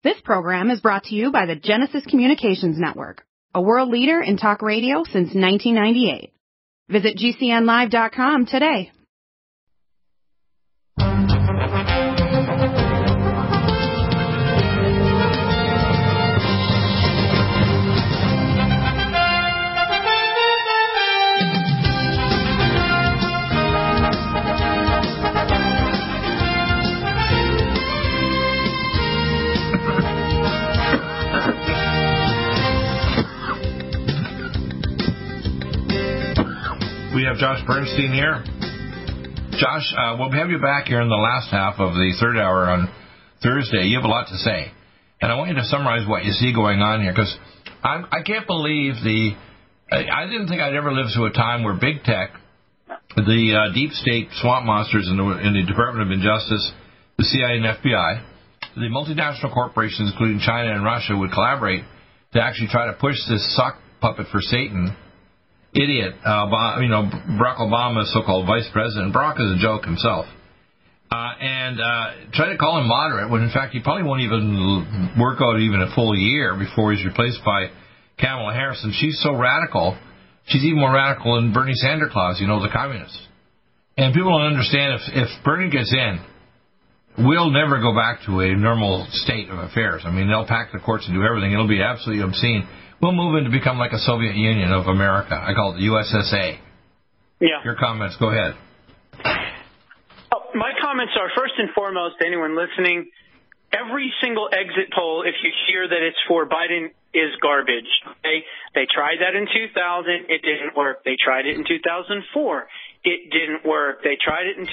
This program is brought to you by the Genesis Communications Network, a world leader in talk radio since 1998. Visit GCNlive.com today. We have Josh Bernstein here. Josh, we'll have you back here in the last half of the third hour on Thursday. You have a lot to say. And I want you to summarize what you see going on here, because I can't believe I didn't think I'd ever live through a time where big tech, the deep state swamp monsters in the Department of Injustice, the CIA and FBI, the multinational corporations, including China and Russia, would collaborate to actually try to push this sock puppet for Satan idiot, Barack Obama's so-called vice president. Barack is a joke himself. And try to call him moderate when, in fact, he probably won't even work out even a full year before he's replaced by Kamala Harris. And she's so radical, she's even more radical than Bernie Sanders, the communist. And people don't understand, if Bernie gets in, we'll never go back to a normal state of affairs. I mean, they'll pack the courts and do everything. It'll be absolutely obscene. We'll move in to become like a Soviet Union of America. I call it the USSA. Yeah. Your comments, go ahead. My comments are, first and foremost, anyone listening, every single exit poll, if you hear that it's for Biden, is garbage. Okay? They tried that in 2000. It didn't work. They tried it in 2004. It didn't work. They tried it in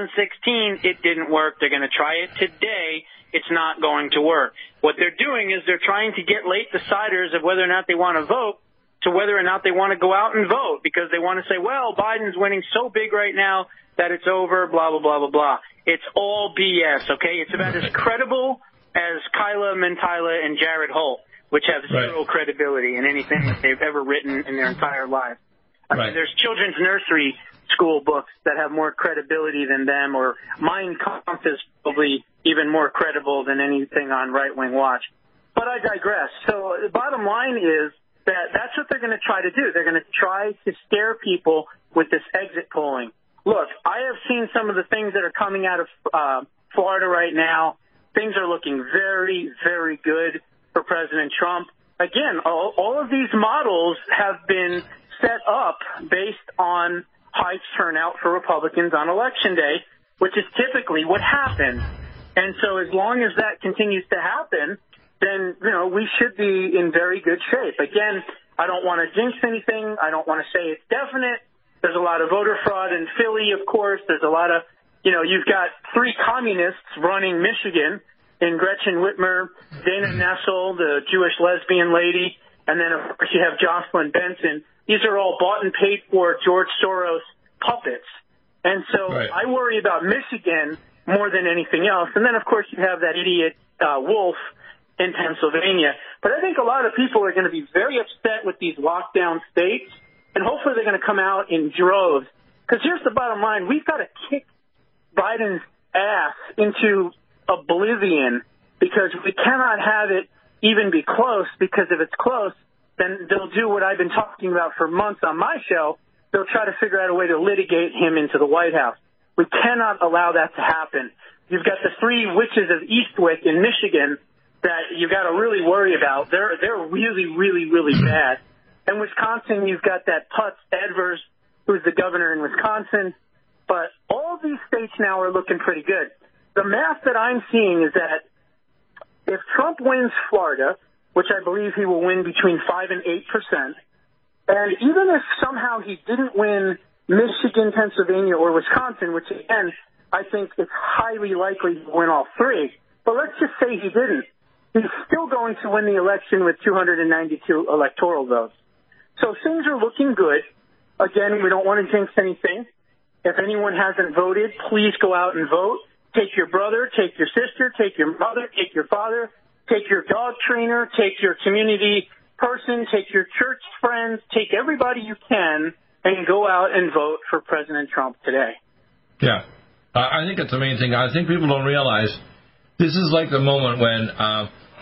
2016. It didn't work. They're going to try it today. It's not going to work. What they're doing is they're trying to get late deciders of whether or not they want to vote to whether or not they want to go out and vote, because they want to say, well, Biden's winning so big right now that it's over, blah, blah, blah, blah, blah. It's all BS, okay? It's about as credible as Kyla Mentila and Jared Holt, which have zero credibility in anything that they've ever written in their entire life. I mean, there's children's nursery school books that have more credibility than them, or Mein Kampf is probably even more credible than anything on Right Wing Watch. But I digress. So the bottom line is that's what they're going to try to do. They're going to try to scare people with this exit polling. Look, I have seen some of the things that are coming out of Florida right now. Things are looking very, very good for President Trump. Again, all of these models have been set up based on high turnout for Republicans on Election Day, which is typically what happens. And so as long as that continues to happen, then, we should be in very good shape. Again, I don't want to jinx anything. I don't want to say it's definite. There's a lot of voter fraud in Philly, of course. There's a lot of, you've got three communists running Michigan in Gretchen Whitmer, Dana Nessel, the Jewish lesbian lady, and then, of course, you have Jocelyn Benson. These are all bought and paid for George Soros puppets. And so I worry about Michigan more than anything else. And then, of course, you have that idiot Wolf in Pennsylvania. But I think a lot of people are going to be very upset with these lockdown states, and hopefully they're going to come out in droves. Because here's the bottom line. We've got to kick Biden's ass into oblivion, because we cannot have it even be close, because if it's close, then they'll do what I've been talking about for months on my show. They'll try to figure out a way to litigate him into the White House. We cannot allow that to happen. You've got the three witches of Eastwick in Michigan that you've got to really worry about. They're really, really, really bad. In Wisconsin, you've got that Putz Edwards, who's the governor in Wisconsin. But all these states now are looking pretty good. The math that I'm seeing is that if Trump wins Florida, which I believe he will win between 5 and 8%, and even if somehow he didn't win Michigan, Pennsylvania, or Wisconsin, which, again, I think it's highly likely to win all three, but let's just say he didn't, he's still going to win the election with 292 electoral votes. So things are looking good. Again, we don't want to jinx anything. If anyone hasn't voted, please go out and vote. Take your brother, take your sister, take your mother, take your father, take your dog trainer, take your community person, take your church friends, take everybody you can, and go out and vote for President Trump today. Yeah. I think it's the main thing. I think people don't realize this is like the moment when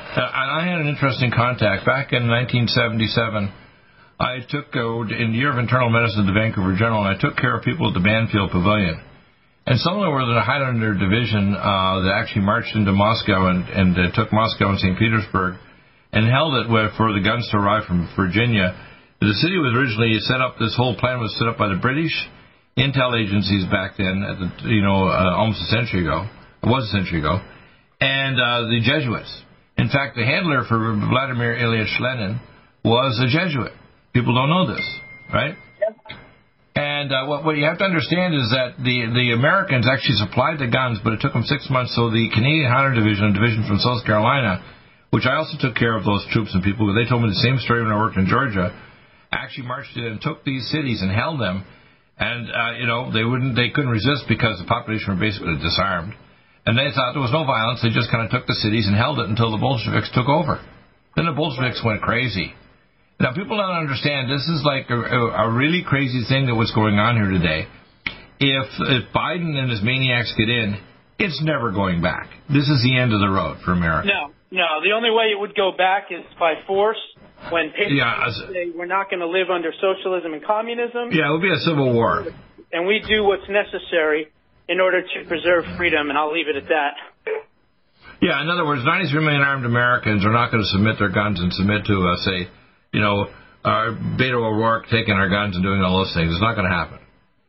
And I had an interesting contact. Back in 1977, I took, in the year of internal medicine at the Vancouver General, and I took care of people at the Banfield Pavilion. And some of them were the Highlander Division that actually marched into Moscow and took Moscow and St. Petersburg and held it for the guns to arrive from Virginia. The city was originally set up, this whole plan was set up by the British intel agencies back then, almost a century ago. It was a century ago. And the Jesuits. In fact, the handler for Vladimir Ilyich Lenin was a Jesuit. People don't know this, right? And what you have to understand is that the Americans actually supplied the guns, but it took them 6 months. So the Canadian Highlander Division, a division from South Carolina, which I also took care of those troops and people, they told me the same story when I worked in Georgia, actually marched in and took these cities and held them. And, they couldn't resist because the population were basically disarmed. And they thought there was no violence. They just kind of took the cities and held it until the Bolsheviks took over. Then the Bolsheviks went crazy. Now, people don't understand, this is like a really crazy thing that was going on here today. If Biden and his maniacs get in, it's never going back. This is the end of the road for America. No. The only way it would go back is by force. When people say we're not going to live under socialism and communism. Yeah, it would be a civil war. And we do what's necessary in order to preserve freedom, and I'll leave it at that. Yeah, in other words, 93 million armed Americans are not going to submit their guns and submit to, Beto O'Rourke taking our guns and doing all those things. It's not going to happen.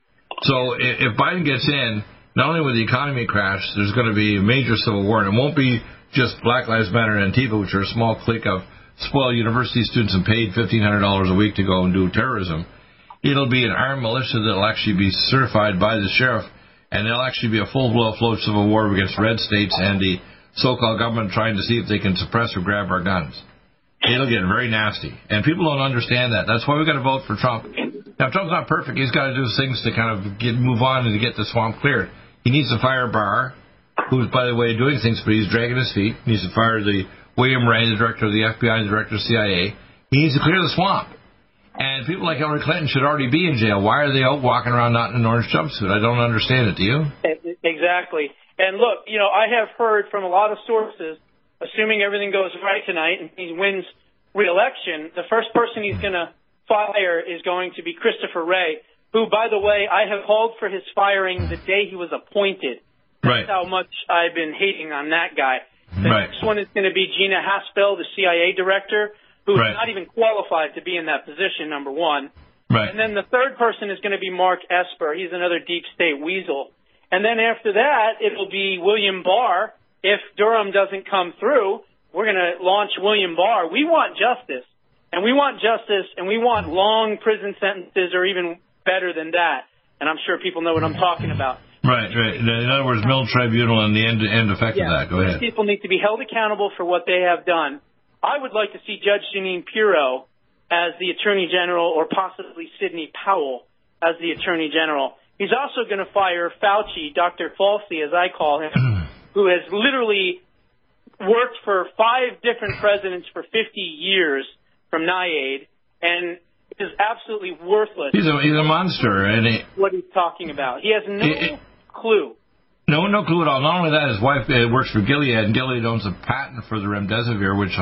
So if Biden gets in, not only will the economy crash, there's going to be a major civil war, and it won't be just Black Lives Matter and Antifa, which are a small clique of spoiled university students and paid $1,500 a week to go and do terrorism. It'll be an armed militia that will actually be certified by the sheriff, and there'll actually be a full-blown civil war against red states and the so-called government trying to see if they can suppress or grab our guns. It'll get very nasty, and people don't understand that. That's why we've got to vote for Trump. Now, Trump's not perfect. He's got to do things to kind of move on and to get the swamp cleared. He needs to fire Barr, who's, by the way, doing things, but he's dragging his feet. He needs to fire William Wray, the director of the FBI, the director of the CIA. He needs to clear the swamp. And people like Hillary Clinton should already be in jail. Why are they out walking around not in an orange jumpsuit? I don't understand it. Do you? Exactly. And look, I have heard from a lot of sources, assuming everything goes right tonight and he wins re-election, the first person he's going to fire is going to be Christopher Wray, who, by the way, I have called for his firing the day he was appointed. That's how much I've been hating on that guy. The next one is going to be Gina Haspel, the CIA director, who's not even qualified to be in that position, number one. And then the third person is going to be Mark Esper. He's another deep state weasel. And then after that, it'll be William Barr. If Durham doesn't come through, we're going to launch William Barr. We want justice. And we want justice, and we want long prison sentences or even better than that. And I'm sure people know what I'm talking about. Right. In other words, Mill Tribunal and the end effect of that. Go ahead. People need to be held accountable for what they have done. I would like to see Judge Jeanine Pirro as the Attorney General, or possibly Sidney Powell as the Attorney General. He's also going to fire Fauci, Dr. Fauci, as I call him, who has literally worked for 5 different presidents for 50 years from NIAID, and is absolutely worthless. He's a monster. What he's talking about. He has no clue. No clue at all. Not only that, his wife works for Gilead, and Gilead owns a patent for the remdesivir, which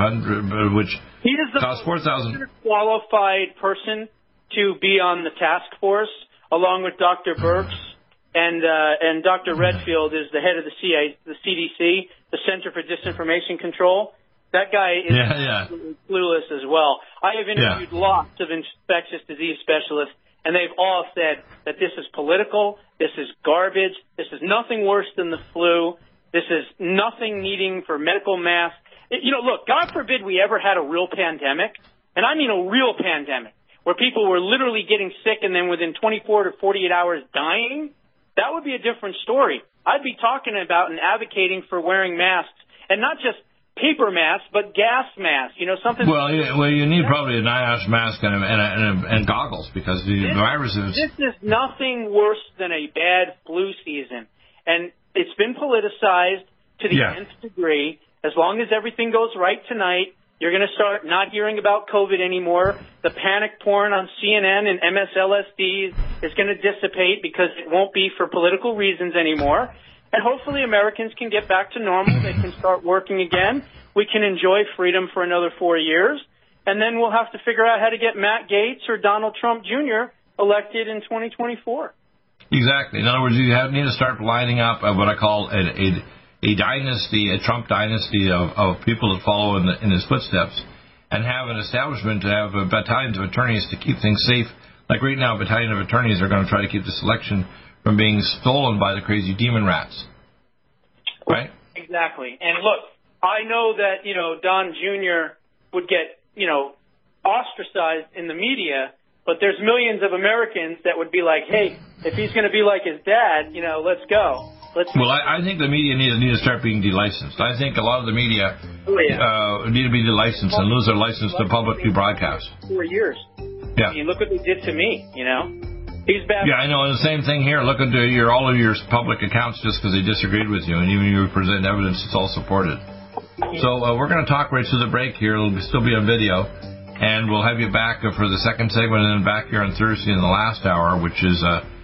he is the costs $4,000. Qualified person to be on the task force, along with Dr. Birx, and Dr. Redfield is the head of the CDC, the Center for Disinformation Control. That guy is absolutely clueless as well. I have interviewed lots of infectious disease specialists, and they've all said that this is political, this is garbage, this is nothing worse than the flu, this is nothing needing for medical masks. Look, God forbid we ever had a real pandemic, and I mean a real pandemic, where people were literally getting sick and then within 24 to 48 hours dying. That would be a different story. I'd be talking about and advocating for wearing masks, and not just paper masks, but gas masks. Something. Well, you need probably a NIOSH mask and goggles, because the virus is. This is nothing worse than a bad flu season, and it's been politicized to the nth degree. As long as everything goes right tonight, you're going to start not hearing about COVID anymore. The panic porn on CNN and MSLSD is going to dissipate because it won't be for political reasons anymore. And hopefully Americans can get back to normal. They can start working again. we can enjoy freedom for another 4 years, and then we'll have to figure out how to get Matt Gaetz or Donald Trump Jr. elected in 2024. Exactly. In other words, you need to start lining up what I call a dynasty, a Trump dynasty of people that follow in his footsteps, and have an establishment to have battalions of attorneys to keep things safe. Like right now, a battalion of attorneys are going to try to keep this election from being stolen by the crazy demon rats. Right? Exactly. And look, I know that, Don Jr. would get, ostracized in the media, but there's millions of Americans that would be like, hey, if he's going to be like his dad, let's go. Well, I think the media need to start being delicensed. I think a lot of the media need to be delicensed and lose their license to publicly broadcast. 4 years. Yeah. I mean, look what they did to me, He's bad. Yeah, I know. And the same thing here. Look into all of your public accounts just because they disagreed with you, and even you present evidence, it's all supported. So we're going to talk right through the break here. It'll still be on video, and we'll have you back for the second segment, and then back here on Thursday in the last hour, which is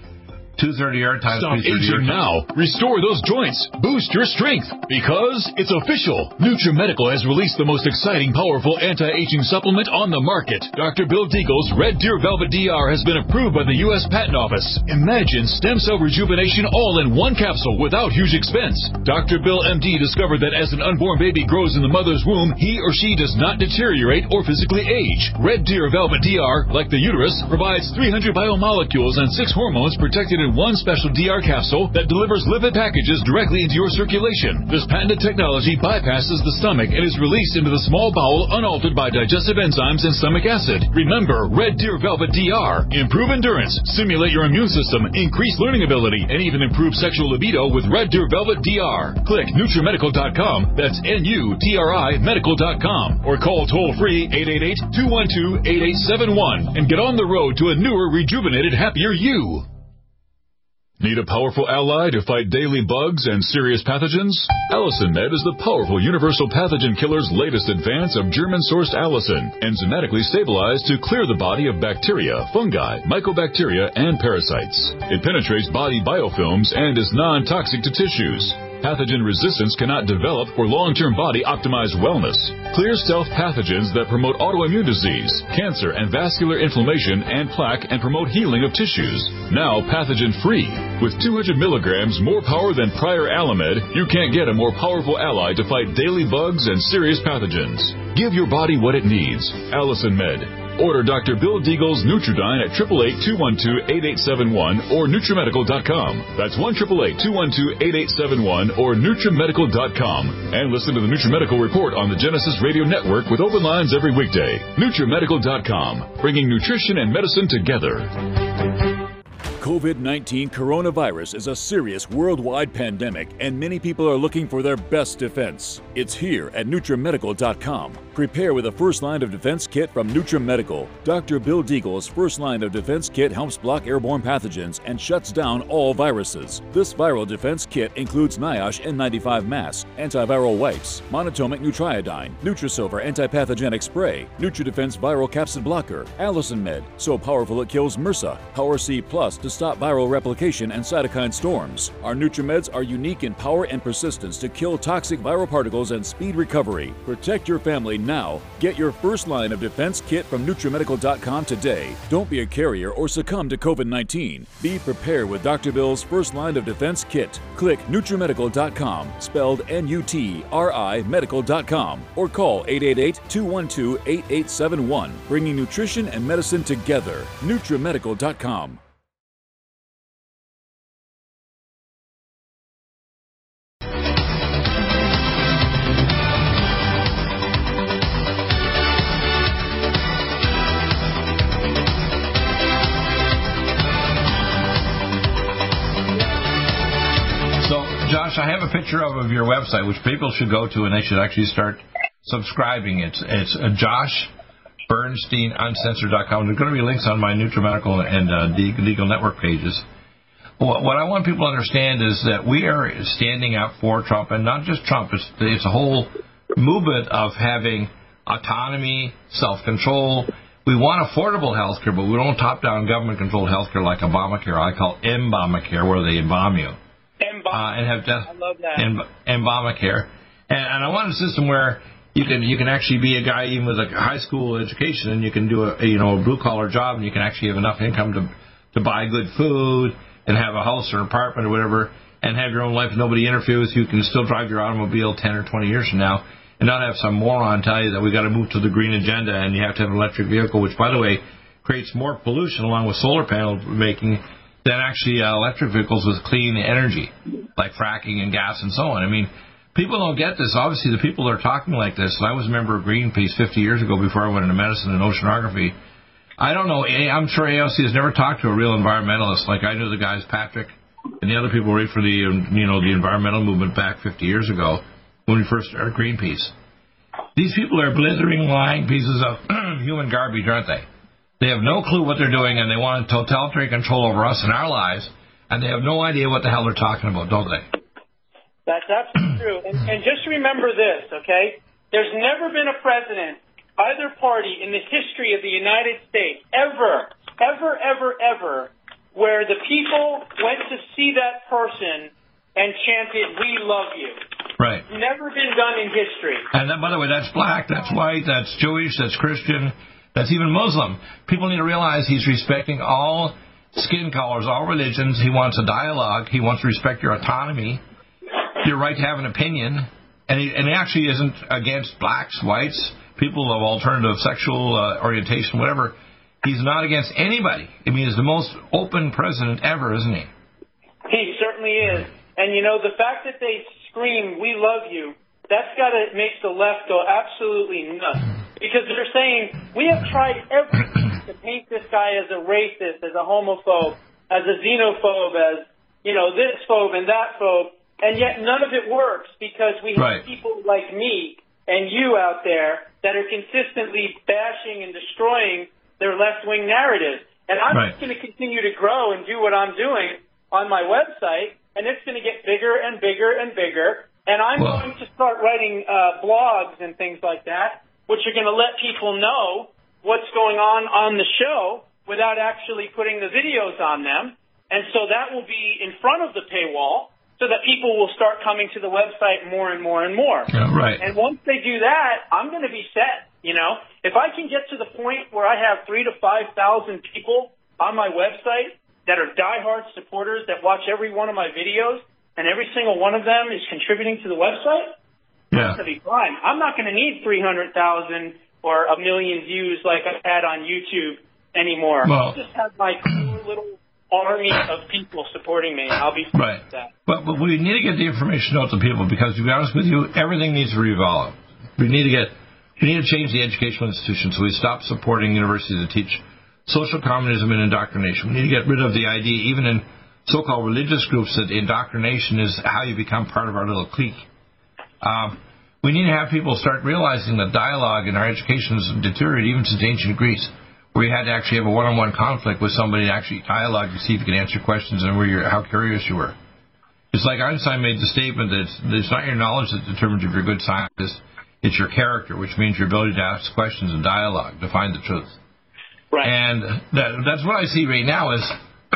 2:30 our time. Stop aging now. Restore those joints. Boost your strength. Because it's official. NutriMedical has released the most exciting, powerful anti-aging supplement on the market. Dr. Bill Deagle's Red Deer Velvet DR has been approved by the U.S. Patent Office. Imagine stem cell rejuvenation all in one capsule without huge expense. Dr. Bill MD discovered that as an unborn baby grows in the mother's womb, he or she does not deteriorate or physically age. Red Deer Velvet DR, like the uterus, provides 300 biomolecules and 6 hormones protected in one special DR capsule that delivers lipid packages directly into your circulation. This patented technology bypasses the stomach and is released into the small bowel unaltered by digestive enzymes and stomach acid. Remember, Red Deer Velvet DR. Improve endurance, stimulate your immune system, increase learning ability, and even improve sexual libido with Red Deer Velvet DR. Click NutriMedical.com, that's NUTRI Medical.com, or call toll-free 888-212-8871 and get on the road to a newer, rejuvenated, happier you. Need a powerful ally to fight daily bugs and serious pathogens? Allicin Med is the powerful universal pathogen killer's latest advance of German-sourced allicin, enzymatically stabilized to clear the body of bacteria, fungi, mycobacteria, and parasites. It penetrates body biofilms and is non-toxic to tissues. Pathogen resistance cannot develop for long-term body-optimized wellness. Clear stealth pathogens that promote autoimmune disease, cancer, and vascular inflammation and plaque and promote healing of tissues. Now pathogen-free. With 200 milligrams more power than prior Alamed, you can't get a more powerful ally to fight daily bugs and serious pathogens. Give your body what it needs. Allicin Med. Order Dr. Bill Deagle's Nutridyne at 888-212-8871 or NutriMedical.com. That's 1-888-212-8871 or NutriMedical.com. And listen to the NutriMedical Report on the Genesis Radio Network with open lines every weekday. NutriMedical.com, bringing nutrition and medicine together. COVID-19 coronavirus is a serious worldwide pandemic, and many people are looking for their best defense. It's here at NutriMedical.com. Prepare with a first line of defense kit from NutriMedical. Dr. Bill Deagle's first line of defense kit helps block airborne pathogens and shuts down all viruses. This viral defense kit includes NIOSH N95 mask, antiviral wipes, monatomic Nutriodine, Nutrisilver antipathogenic spray, NutriDefense viral capsid blocker, Allicin Med, so powerful it kills MRSA, Power C Plus to stop viral replication and cytokine storms. Our NutriMeds are unique in power and persistence to kill toxic viral particles and speed recovery. Protect your family now. Get your first line of defense kit from NutriMedical.com today. Don't be a carrier or succumb to COVID-19. Be prepared with Dr. Bill's first line of defense kit. Click NutriMedical.com, spelled N-U-T-R-I Medical.com, or call 888-212-8871, bringing nutrition and medicine together. NutriMedical.com. Josh, I have a picture of your website, which people should go to, and they should actually start subscribing. It's JoshBernsteinUncensored.com. There's going to be links on my NutriMedical and Deagle Network pages. What I want people to understand is that we are standing up for Trump, and not just Trump. It's a whole movement of having autonomy, self-control. We want affordable health care, but we don't top-down government-controlled health care like Obamacare. I call Embamacare, where they embalm you. I love that. Embamacare. And I want a system where You can actually be a guy even with a high school education, and you can do a blue collar job, and you can actually have enough income to buy good food and have a house or an apartment or whatever, and have your own life. Nobody interfere with you. You can still drive your automobile 10 or 20 years from now, and not have some moron tell you that we got to move to the green agenda and you have to have an electric vehicle, which, by the way, creates more pollution along with solar panel making than actually electric vehicles with clean energy, like fracking and gas and so on. I mean, people don't get this. Obviously, the people that are talking like this, and I was a member of Greenpeace 50 years ago before I went into medicine and oceanography. I don't know. I'm sure AOC has never talked to a real environmentalist like I knew the guys, Patrick, and the other people right for the the environmental movement back 50 years ago when we first started Greenpeace. These people are blithering, lying pieces of human garbage, aren't they? They have no clue what they're doing, and they want totalitarian control over us and our lives, and they have no idea what the hell they're talking about, don't they? That's absolutely true. And just remember this, okay? There's never been a president, either party, in the history of the United States, ever, where the people went to see that person and chanted, "We love you." Right. Never been done in history. And then, by the way, that's black, that's white, that's Jewish, that's Christian, that's even Muslim. People need to realize he's respecting all skin colors, all religions. He wants a dialogue. He wants to respect your autonomy, your right to have an opinion. And he actually isn't against blacks, whites, people of alternative sexual orientation, whatever. He's not against anybody. I mean, he's the most open president ever, isn't he? He certainly is. And, the fact that they scream, "We love you," that's got to make the left go absolutely nuts. Because they're saying, we have tried everything to paint this guy as a racist, as a homophobe, as a xenophobe, as, this phobe and that phobe, and yet none of it works because we have people like me and you out there that are consistently bashing and destroying their left-wing narrative. And I'm just going to continue to grow and do what I'm doing on my website, and it's going to get bigger and bigger and bigger. And I'm going to start writing blogs and things like that, which are going to let people know what's going on the show without actually putting the videos on them. And so that will be in front of the paywall so that people will start coming to the website more and more and more. Yeah, right. And once they do that, I'm going to be set. If I can get to the point where I have 3,000 to 5,000 people on my website that are diehard supporters that watch every one of my videos, and every single one of them is contributing to the website, that's going to be fine. I'm not going to need 300,000 or 1 million views like I had on YouTube anymore. I'll just have my cool little army of people supporting me. I'll be fine with that. But we need to get the information out to people because, to be honest with you, everything needs to revolve. We need to change the educational institution so we stop supporting universities that teach social communism and indoctrination. We need to get rid of the idea, even in so-called religious groups, that indoctrination is how you become part of our little clique. We need to have people start realizing that dialogue in our education has deteriorated even since ancient Greece, where you had to actually have a one-on-one conflict with somebody to actually dialogue to see if you could answer questions and how curious you were. It's like Einstein made the statement that it's not your knowledge that determines if you're a good scientist, it's your character, which means your ability to ask questions and dialogue to find the truth. Right. And that's what I see right now is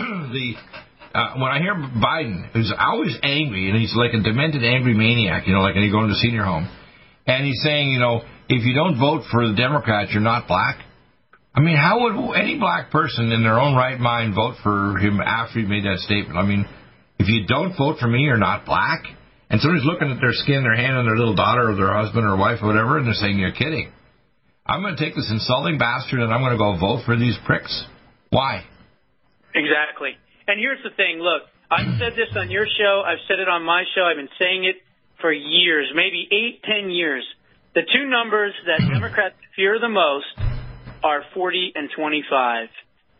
when I hear Biden, who's always angry, and he's like a demented, angry maniac, like when you go into a senior home, and he's saying, if you don't vote for the Democrats, you're not black. I mean, how would any black person in their own right mind vote for him after he made that statement? I mean, if you don't vote for me, you're not black? And somebody's looking at their skin, their hand on their little daughter or their husband or wife or whatever, and they're saying, you're kidding. I'm going to take this insulting bastard and I'm going to go vote for these pricks. Why? Exactly. And here's the thing. Look, I've said this on your show. I've said it on my show. I've been saying it for years, maybe 8-10 years. The two numbers that Democrats fear the most are 40 and 25.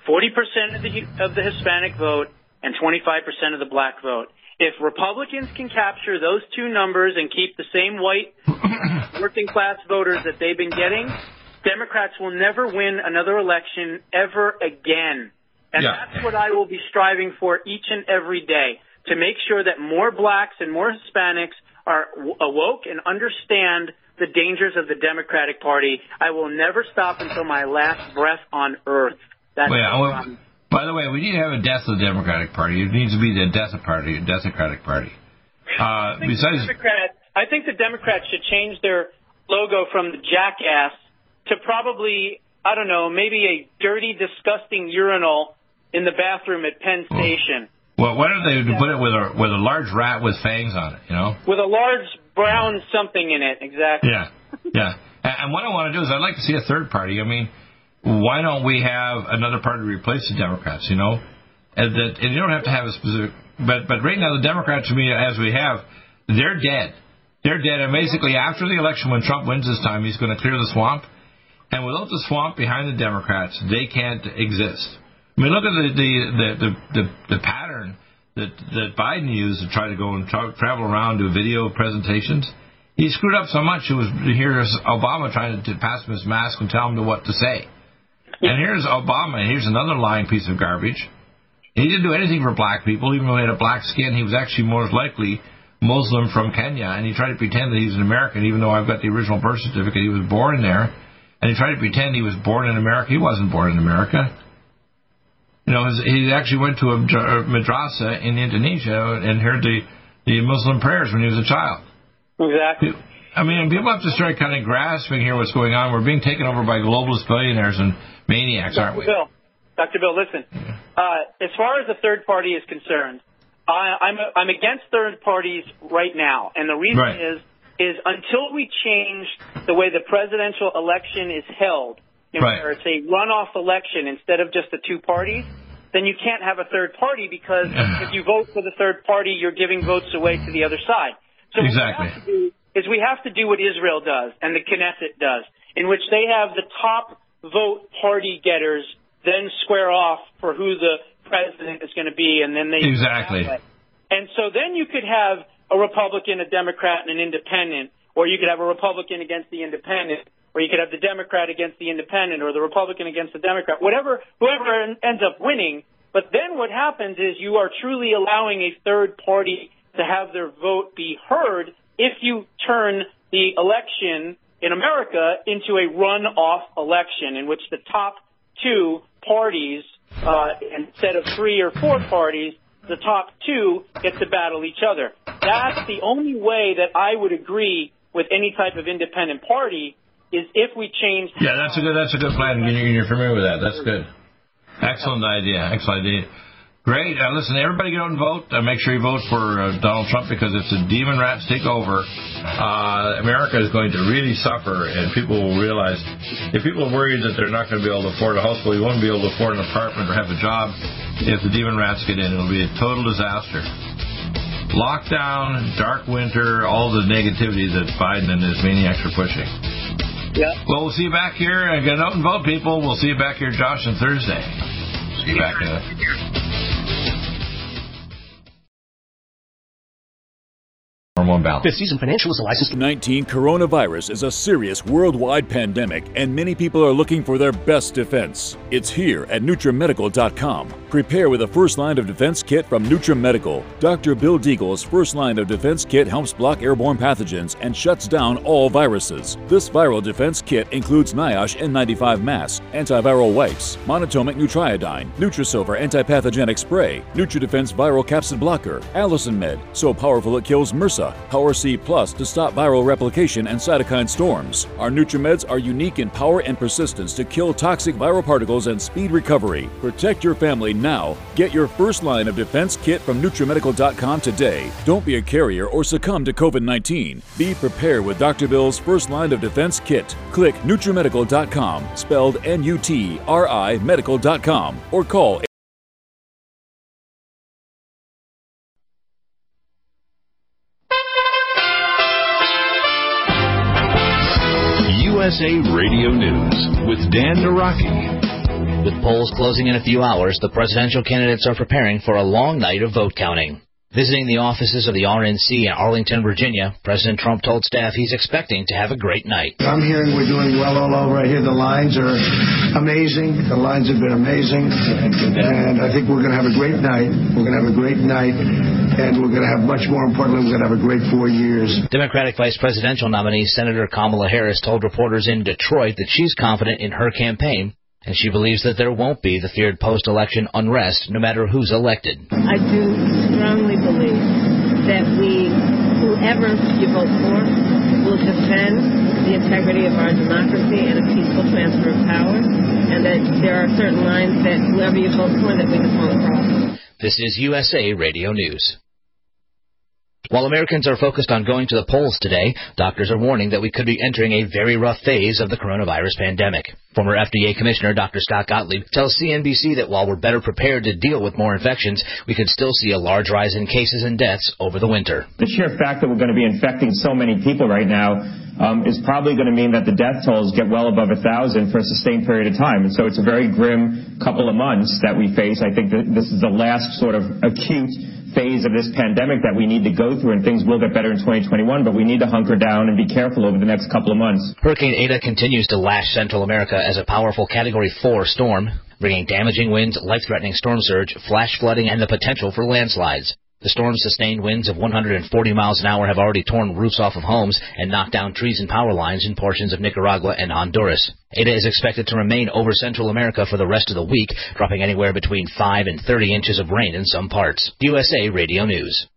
40% of the Hispanic vote and 25% of the black vote. If Republicans can capture those two numbers and keep the same white working class voters that they've been getting, Democrats will never win another election ever again. And that's what I will be striving for each and every day, to make sure that more blacks and more Hispanics are awoke and understand the dangers of the Democratic Party. I will never stop until my last breath on earth. That's by the way, we need to have a death of the Democratic Party. It needs to be the Democratic Party. I think the Democrats should change their logo from the Jackass to probably, I don't know, maybe a dirty, disgusting urinal in the bathroom at Penn Station. Well, why don't they put it with a large rat with fangs on it, you know? With a large brown something in it, exactly. Yeah. And what I want to do is I'd like to see a third party. I mean, why don't we have another party to replace the Democrats, you know? And you don't have to have a specific... But right now, the Democrats, to me, as we have, they're dead. They're dead. And basically, after the election, when Trump wins this time, he's going to clear the swamp. And without the swamp behind the Democrats, they can't exist. I mean, look at the pattern that Biden used to try to go and travel around do video presentations. He screwed up so much. Here's Obama trying to pass him his mask and tell him what to say. And here's Obama. Here's another lying piece of garbage. He didn't do anything for black people, even though he had a black skin. He was actually most likely Muslim from Kenya, and he tried to pretend that he was an American, even though I've got the original birth certificate. He was born there, and he tried to pretend he was born in America. He wasn't born in America. You know, he actually went to a madrasa in Indonesia and heard the Muslim prayers when he was a child. Exactly. I mean, people have to start kind of grasping here what's going on. We're being taken over by globalist billionaires and maniacs, aren't we? Dr. Bill, listen. As far as the third party is concerned, I'm against third parties right now, and the reason is until we change the way the presidential election is held, where it's a runoff election instead of just the two parties, then you can't have a third party because if you vote for the third party, you're giving votes away to the other side. So exactly. we have to do what Israel does and the Knesset does, in which they have the top vote party getters then square off for who the president is going to be, and then they exactly. And so then you could have a Republican, a Democrat, and an independent, or you could have a Republican against the independent, or you could have the Democrat against the independent, or the Republican against the Democrat, whoever ends up winning. But then what happens is you are truly allowing a third party to have their vote be heard if you turn the election in America into a runoff election in which the top two parties, instead of three or four parties, the top two get to battle each other. That's the only way that I would agree with any type of independent party is if we change. Yeah, that's a good plan. You're familiar with that. That's good. Excellent idea. Great. Listen, everybody get out and vote. Make sure you vote for Donald Trump, because if the demon rats take over, America is going to really suffer, and people will realize if people are worried that they're not going to be able to afford a house, well, you won't be able to afford an apartment or have a job. If the demon rats get in, it'll be a total disaster. Lockdown, dark winter, all the negativity that Biden and his maniacs are pushing. Yeah. Well, we'll see you back here. Get out and vote, people. We'll see you back here, Josh, on Thursday. See you back here. Fifth Season Financial is a licensed. COVID-19 coronavirus is a serious worldwide pandemic, and many people are looking for their best defense. It's here at NutriMedical.com. Prepare with a first line of defense kit from NutriMedical. Dr. Bill Deagle's first line of defense kit helps block airborne pathogens and shuts down all viruses. This viral defense kit includes NIOSH N95 mask, antiviral wipes, monatomic Nutriodine, Nutrisilver antipathogenic spray, NutriDefense viral capsid blocker, Allison Med, so powerful it kills MRSA, Power C Plus to stop viral replication and cytokine storms. Our NutriMeds are unique in power and persistence to kill toxic viral particles and speed recovery. Protect your family now. Get your first line of defense kit from NutriMedical.com today. Don't be a carrier or succumb to COVID-19. Be prepared with Dr. Bill's first line of defense kit. Click NutriMedical.com, spelled N-U-T-R-I medical.com, or call USA Radio News with Dan Naraki. With polls closing in a few hours, the presidential candidates are preparing for a long night of vote counting. Visiting the offices of the RNC in Arlington, Virginia, President Trump told staff he's expecting to have a great night. I'm hearing we're doing well all over. I hear the lines are amazing. The lines have been amazing. And I think we're going to have a great night. We're going to have a great night. And we're going to have, much more importantly, we're going to have a great 4 years. Democratic vice presidential nominee Senator Kamala Harris told reporters in Detroit that she's confident in her campaign, and she believes that there won't be the feared post-election unrest no matter who's elected. I do strongly believe that whoever you vote for, will defend the integrity of our democracy and a peaceful transfer of power, and that there are certain lines that whoever you vote for that we just won't cross. This is USA Radio News. While Americans are focused on going to the polls today, doctors are warning that we could be entering a very rough phase of the coronavirus pandemic. Former FDA Commissioner Dr. Scott Gottlieb tells CNBC that while we're better prepared to deal with more infections, we could still see a large rise in cases and deaths over the winter. The sheer fact that we're going to be infecting so many people right now is probably going to mean that the death tolls get well above 1,000 for a sustained period of time. And so it's a very grim couple of months that we face. I think that this is the last sort of acute phase of this pandemic that we need to go through, and things will get better in 2021, but we need to hunker down and be careful over the next couple of months. Hurricane Eta continues to lash Central America as a powerful Category 4 storm, bringing damaging winds, life-threatening storm surge, flash flooding, and the potential for landslides. The storm's sustained winds of 140 miles an hour have already torn roofs off of homes and knocked down trees and power lines in portions of Nicaragua and Honduras. Eta is expected to remain over Central America for the rest of the week, dropping anywhere between 5 and 30 inches of rain in some parts. USA Radio News.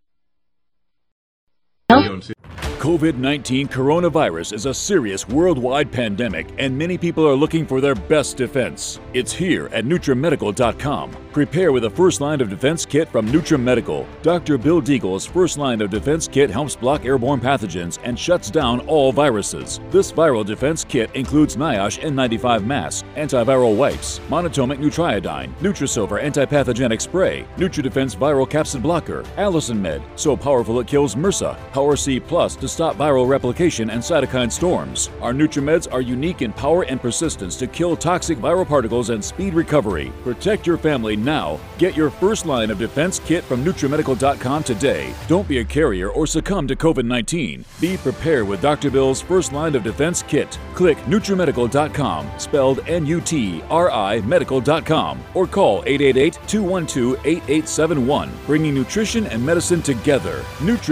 COVID-19 coronavirus is a serious worldwide pandemic, and many people are looking for their best defense. It's here at NutriMedical.com. Prepare with a first line of defense kit from NutriMedical. Dr. Bill Deagle's first line of defense kit helps block airborne pathogens and shuts down all viruses. This viral defense kit includes NIOSH N95 mask, antiviral wipes, monotomic Nutriodine, Nutrisilver antipathogenic spray, NutriDefense viral capsid blocker, Allison Med, so powerful it kills MRSA, Power C Plus to stop viral replication and cytokine storms. Our NutriMeds are unique in power and persistence to kill toxic viral particles and speed recovery. Protect your family now. Get your first line of defense kit from NutriMedical.com today. Don't be a carrier or succumb to COVID-19. Be prepared with Dr. Bill's first line of defense kit. Click NutriMedical.com, spelled N-U-T-R-I medical.com, or call 888-212-8871, bringing nutrition and medicine together.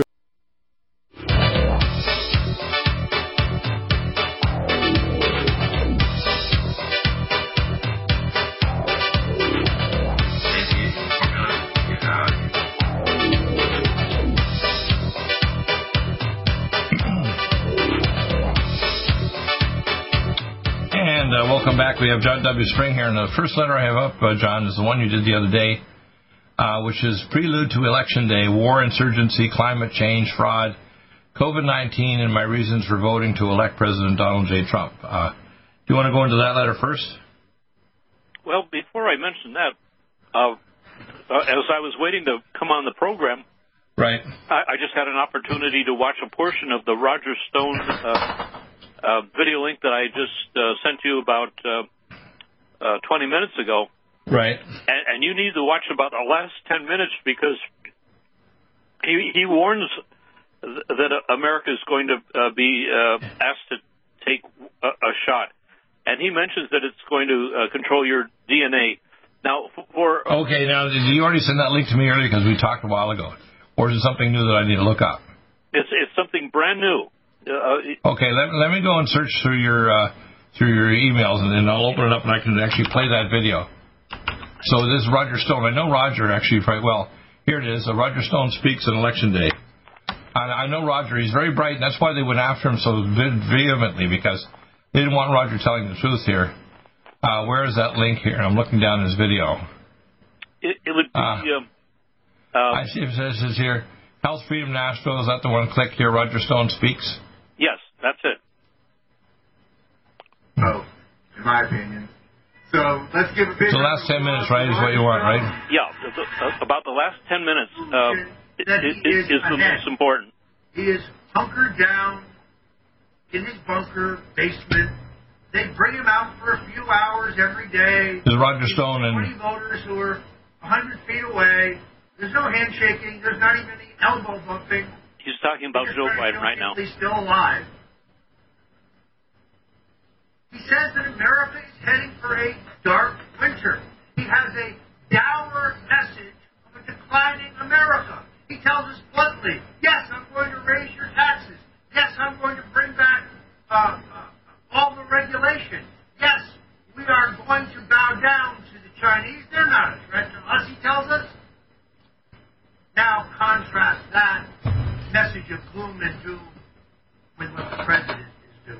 Welcome back. We have John W. Spring here, and the first letter I have up, John, is the one you did the other day, which is Prelude to Election Day, War, Insurgency, Climate Change, Fraud, COVID-19, and my reasons for voting to elect President Donald J. Trump. Do you want to go into that letter first? Well, before I mention that, as I was waiting to come on the program, right, I just had an opportunity to watch a portion of the Roger Stone video link that I just sent you about 20 minutes ago. Right. And you need to watch about the last 10 minutes because he warns that America is going to be asked to take a shot. And he mentions that it's going to control your DNA. Now, Okay, now, did you already send that link to me earlier because we talked a while ago? Or is it something new that I need to look up? It's something brand new. Okay, let me go and search through your emails, and then I'll open it up and I can actually play that video. So this is Roger Stone. I know Roger actually quite well. Here it is. Roger Stone speaks on Election Day. I know Roger. He's very bright, and that's why they went after him so vehemently, because they didn't want Roger telling the truth here. Where is that link here? I'm looking down his video. It would be... I see it says here, Health Freedom Nashville. Is that the one? Click here, Roger Stone speaks. Yes, that's it. Oh, in my opinion. So let's give a big... The last 10 minutes, right, is what you want, right? Yeah, about the last 10 minutes is the most important. He is hunkered down in his bunker basement. They bring him out for a few hours every day. This is Roger Stone and 20 voters who are 100 feet away. There's no handshaking. There's not even any elbow bumping. He's talking about Joe Biden right now. He's still alive. He says that America is heading for a dark winter. He has a dour message of a declining America. He tells us bluntly, yes, I'm going to raise your taxes. Yes, I'm going to bring back all the regulation. Yes, we are going to bow down to the Chinese. They're not a threat to us, he tells us. Now contrast that message of gloom and doom with what the president is doing.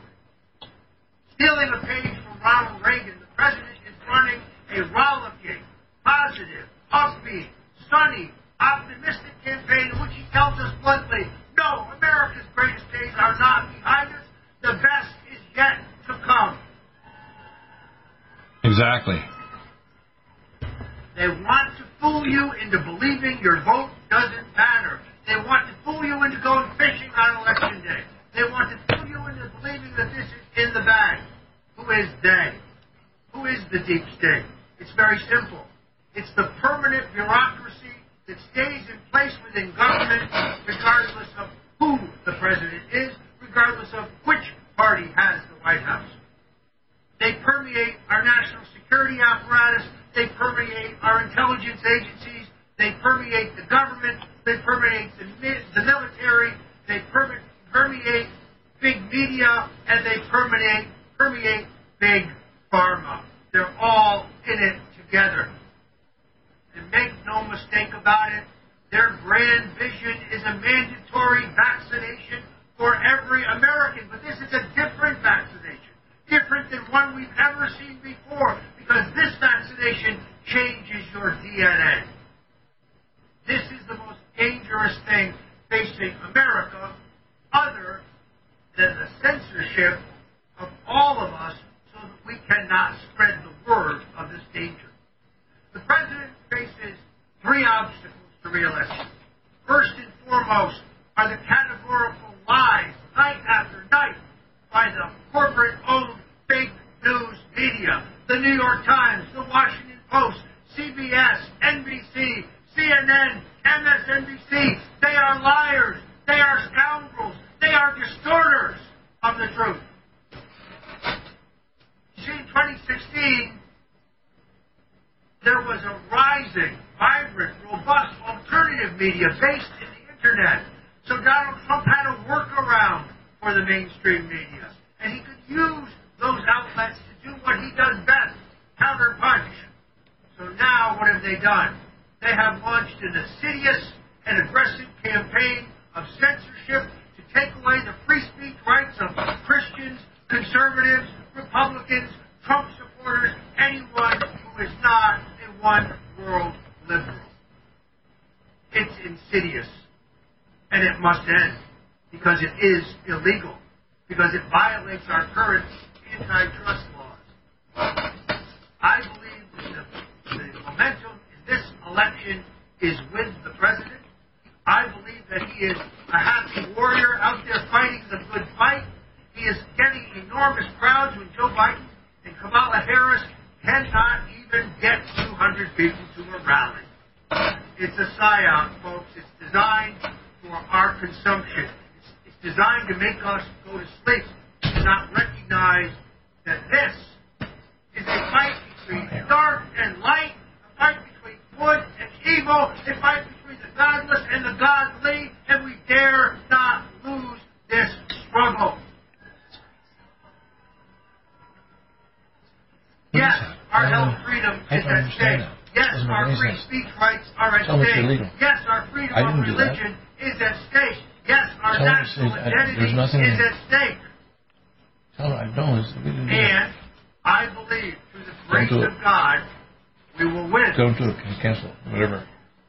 Exactly. They want to fool you into believing your vote doesn't matter. They want to fool you into going fishing on Election Day. They want to fool you into believing that this is in the bag. Who is they? Who is the deep state? It's very simple. It's the permanent bureaucracy that stays in place within government regardless of who the president is, regardless of which party has the White House. They permeate our national security apparatus. They permeate our intelligence agencies. They permeate the government. They permeate the military. They permeate big media, and they permeate big pharma. They're all in it together. And make no mistake about it, their grand vision is a mandatory vaccination for every American. But this is a different vaccination, different than one we've ever seen before, because this vaccination changes your DNA. This is the most dangerous thing facing America, other than the censorship of all of us, so that we cannot spread the word of this danger. The president faces three obstacles to re-election. First and foremost are the categorical lies, night after night, by the corporate-owned fake news media. The New York Times, the Washington Post, CBS, NBC, CNN, MSNBC. They are liars. They are scoundrels. They are distorters of the truth. See, in 2016, there was a rising, vibrant, robust alternative media based in the Internet. So Donald Trump had a workaround for the mainstream media. And he could use those outlets to do what he does best, counterpunch. So now what have they done? They have launched an insidious and aggressive campaign of censorship to take away the free speech rights of Christians, conservatives, Republicans, Trump supporters, anyone who is not a one-world liberal. It's insidious, and it must end, because it is illegal, because it violates our current antitrust laws. I believe that the momentum in this election is with the president. I believe that he is a happy warrior out there fighting the good fight. He is getting enormous crowds when Joe Biden and Kamala Harris cannot even get 200 people to a rally. It's a psyop, folks. It's designed for our consumption. It's designed to make us go to sleep and not recognize that this is a fight between dark and light, a fight between good and evil, a fight between the godless and the godly, and we dare not lose this struggle. Yes, our health freedom is at stake. Yes, our free speech rights are at stake. Yes, our freedom of religion is at stake. Yes, our national identity is at stake. And I believe, through the grace of God, we will win. Don't do it. Cancel. Whatever.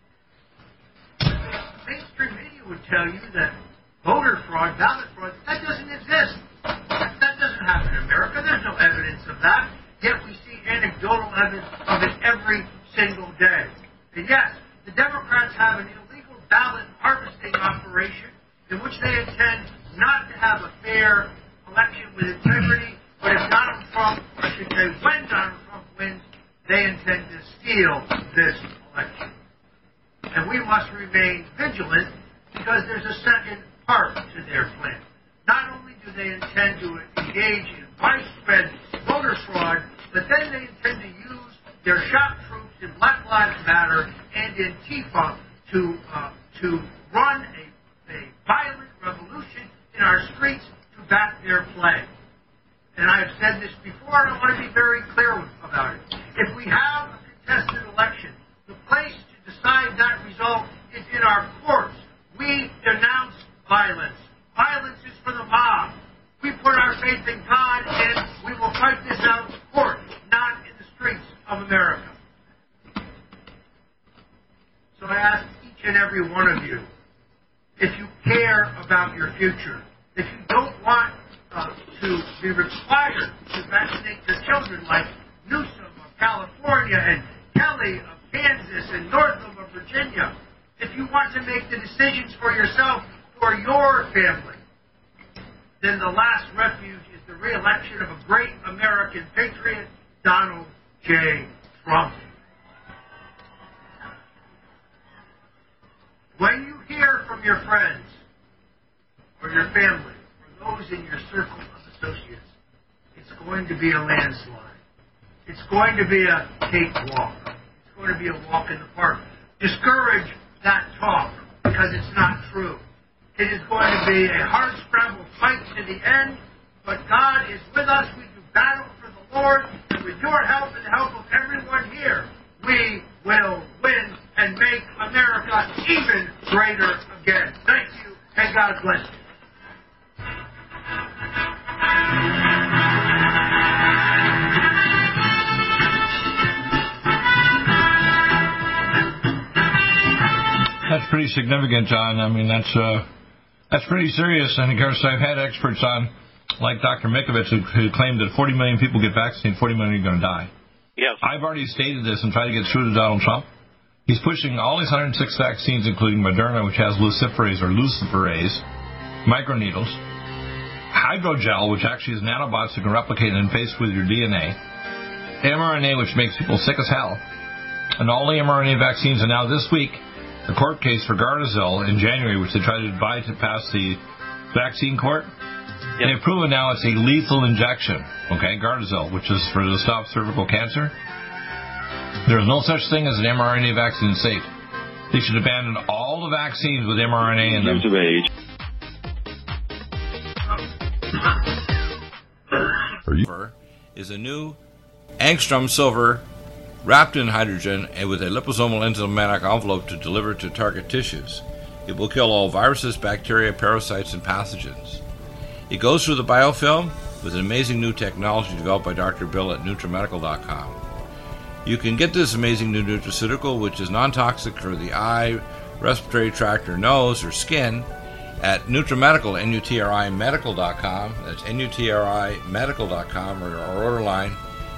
Mainstream media would tell you that voter fraud, ballot fraud, that doesn't exist. That doesn't happen in America. There's no evidence of that. Yet we see anecdotal evidence of it every single day. And yes, the Democrats have an illegal ballot harvesting operation in which they intend not to have a fair election with integrity, but if Donald Trump, or I should say when Donald Trump wins, they intend to steal this election. And we must remain vigilant, because there's a second part to their plan. Not only do they intend to engage in widespread voter fraud, but then they intend to use their shock troops in Black Lives Matter and in Antifa to run a violent revolution in our streets to back their play. And I have said this before, and I want to be very clear about it. If we have a contested election, the place to decide that result is in our courts. We denounce violence. Violence is for the mob. We put our faith in God, and we will fight this out in court, not in the streets of America. So I ask each and every one of you, if you care about your future, if you don't want to be required to vaccinate your children like Newsom or California and Kelly of Kansas and Northam of Virginia, if you want to make the decisions for yourself, for your family, then the last refuge is the re-election of a great American patriot, Donald J. Trump. When you hear from your friends or your family or those in your circle of associates, it's going to be a landslide. It's going to be a cakewalk. It's going to be a walk in the park. Discourage that talk because it's not true. It is going to be a hard scrabble fight to the end, but God is with us. We do battle for the Lord, and with your help and the help of everyone here, we will win and make America even greater again. Thank you, and God bless you. That's pretty significant, John. I mean, that's pretty serious. And of course, I've had experts on, like Dr. Mikovits, who claimed that 40 million people get vaccinated, 40 million are going to die. Yes. I've already stated this and tried to get through to Donald Trump. He's pushing all these 106 vaccines, including Moderna, which has luciferase, microneedles, hydrogel, which actually is nanobots that can replicate and interface with your DNA, mRNA, which makes people sick as hell, and all the mRNA vaccines. And now this week, the court case for Gardasil in January, which they tried to buy to pass the vaccine court, and they've proven now it's a lethal injection, okay, Gardasil, which is for to stop cervical cancer. There is no such thing as an mRNA vaccine safe. They should abandon all the vaccines with mRNA in them. Is a new angstrom silver wrapped in hydrogen and with a liposomal enzymatic envelope to deliver to target tissues. It will kill all viruses, bacteria, parasites, and pathogens. It goes through the biofilm with an amazing new technology developed by Dr. Bill at NutriMedical.com. You can get this amazing new nutraceutical, which is non-toxic for the eye, respiratory tract, or nose, or skin, at NutriMedical, NutriMedical.com. That's NutriMedical.com, or our order line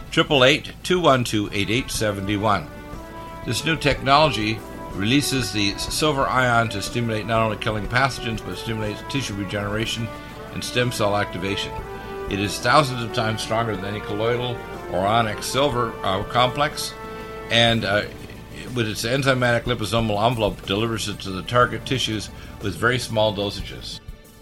888-212-8871. This new technology releases the silver ion to stimulate not only killing pathogens, but stimulates tissue regeneration and stem cell activation. It is thousands of times stronger than any colloidal or onyx silver complex, and with its enzymatic liposomal envelope, delivers it to the target tissues with very small dosages.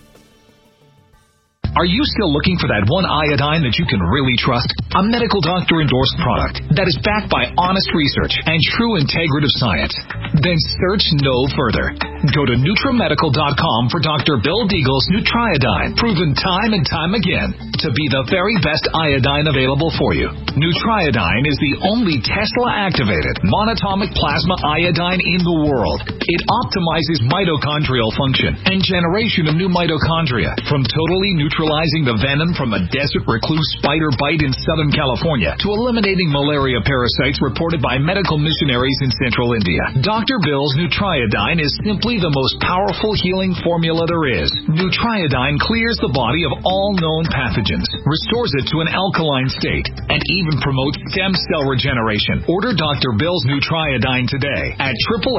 Are you still looking for that one iodine that you can really trust? A medical doctor endorsed product that is backed by honest research and true integrative science? Then search no further. Go to NutriMedical.com for Dr. Bill Deagle's Nutriodine, proven time and time again to be the very best iodine available for you. Nutriodine is the only Tesla-activated monatomic plasma iodine in the world. It optimizes mitochondrial function and generation of new mitochondria from totally neutralizing the venom from a desert recluse spider bite in Southern California to eliminating malaria parasites reported by medical missionaries in Central India. Dr. Bill's Nutriodine is simply the most powerful healing formula there is. Nutriodine clears the body of all known pathogens, restores it to an alkaline state, and even promotes stem cell regeneration. Order Dr. Bill's Nutriodine today at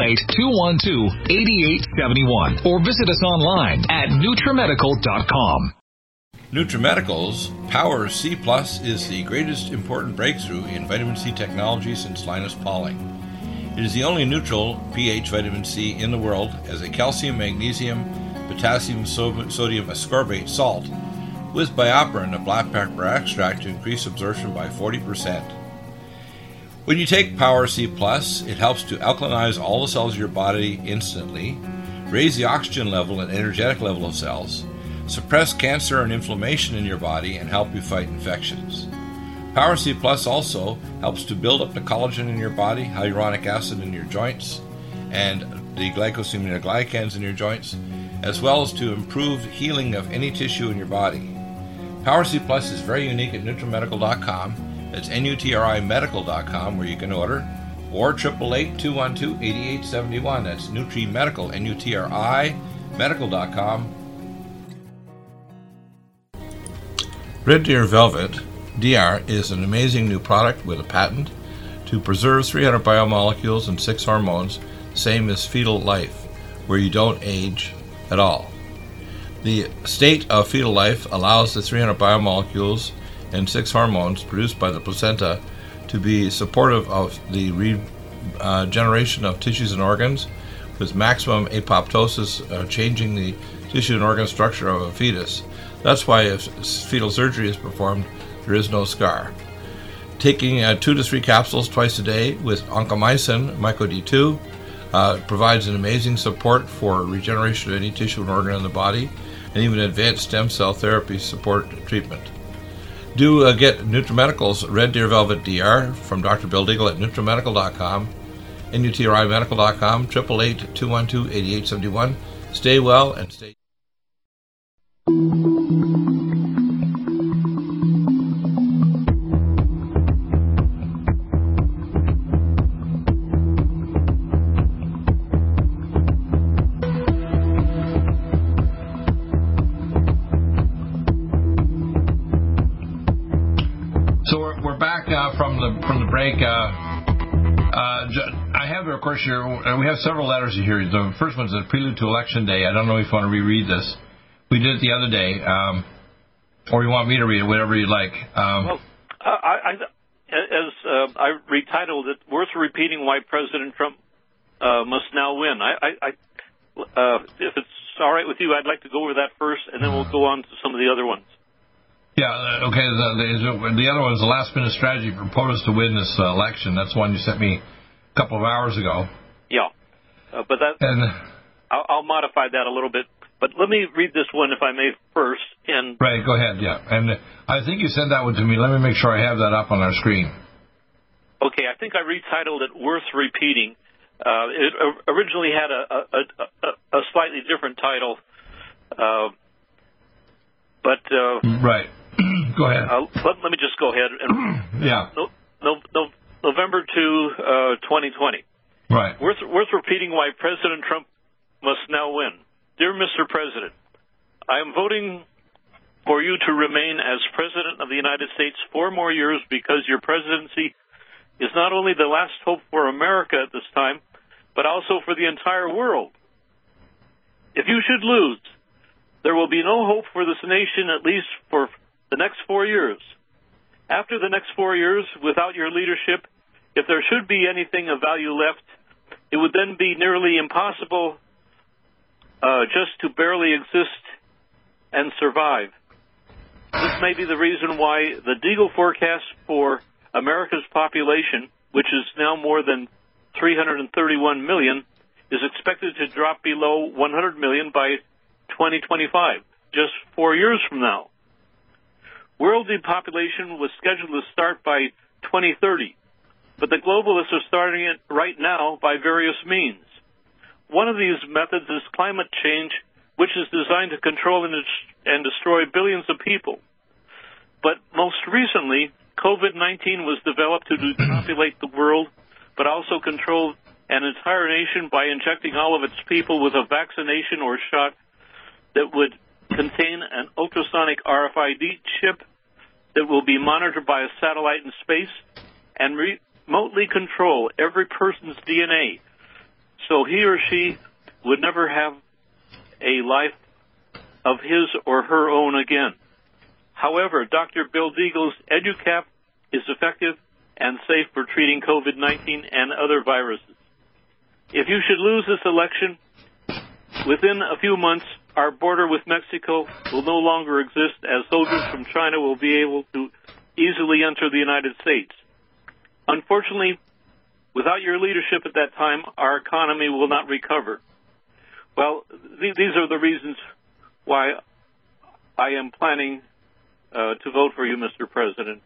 888-212-8871 or visit us online at NutriMedical.com. NutriMedical's Power C Plus is the greatest important breakthrough in vitamin C technology since Linus Pauling. It is the only neutral pH vitamin C in the world as a calcium, magnesium, potassium, sodium ascorbate salt with BioPerine, a black pepper extract, to increase absorption by 40%. When you take Power C Plus, it helps to alkalinize all the cells of your body instantly, raise the oxygen level and energetic level of cells, suppress cancer and inflammation in your body, and help you fight infections. Power C Plus also helps to build up the collagen in your body, hyaluronic acid in your joints, and the glycosaminoglycans in your joints, as well as to improve healing of any tissue in your body. Power C Plus is very unique at NutriMedical.com. That's NutriMedical.com, where you can order, or 888-212-8871. That's NutriMedical, NutriMedical.com. Red Deer Velvet DR is an amazing new product with a patent to preserve 300 biomolecules and 6 hormones, same as fetal life, where you don't age at all. The state of fetal life allows the 300 biomolecules and 6 hormones produced by the placenta to be supportive of the regeneration of tissues and organs, with maximum apoptosis changing the tissue and organ structure of a fetus. That's why if fetal surgery is performed, there is no scar. Taking 2 to 3 capsules twice a day with oncomycin, MycoD2, provides an amazing support for regeneration of any tissue and organ in the body, and even advanced stem cell therapy support treatment. Do get NutriMedical's Red Deer Velvet DR from Dr. Bill Deagle at NutriMedical.com, NutriMedical.com, 888-212-8871. Stay well and stay... From the break, I have, of course, here, we have several letters here. The first one's a prelude to Election Day. I don't know if you want to reread this. We did it the other day, or you want me to read it, whatever you'd like. I retitled it, Worth Repeating Why President Trump Must Now Win. If it's all right with you, I'd like to go over that first, and then we'll go on to some of the other ones. Yeah, okay. The other one is the last-minute strategy for POTUS to win this election. That's one you sent me a couple of hours ago. Yeah, but I'll modify that a little bit. But let me read this one, if I may, first. Right, go ahead, yeah. And I think you sent that one to me. Let me make sure I have that up on our screen. Okay, I think I retitled it Worth Repeating. It originally had a slightly different title. Right. Go ahead. Let me just go ahead. Yeah. November 2, 2020. Right. Worth repeating why President Trump must now win. Dear Mr. President, I am voting for you to remain as President of the United States 4 more years because your presidency is not only the last hope for America at this time, but also for the entire world. If you should lose, there will be no hope for this nation, at least for the next 4 years. After the next 4 years, without your leadership, if there should be anything of value left, it would then be nearly impossible just to barely exist and survive. This may be the reason why the Deagle forecast for America's population, which is now more than 331 million, is expected to drop below 100 million by 2025, just 4 years from now. World depopulation was scheduled to start by 2030, but the globalists are starting it right now by various means. One of these methods is climate change, which is designed to control and destroy billions of people. But most recently, COVID-19 was developed to depopulate the world, but also control an entire nation by injecting all of its people with a vaccination or shot that would contain an ultrasonic RFID chip that will be monitored by a satellite in space and remotely control every person's DNA, so he or she would never have a life of his or her own again. However, Dr. Bill Deagle's EduCap is effective and safe for treating COVID-19 and other viruses. If you should lose this election, within a few months, our border with Mexico will no longer exist, as soldiers from China will be able to easily enter the United States. Unfortunately, without your leadership at that time, our economy will not recover. Well, these are the reasons why I am planning to vote for you, Mr. President.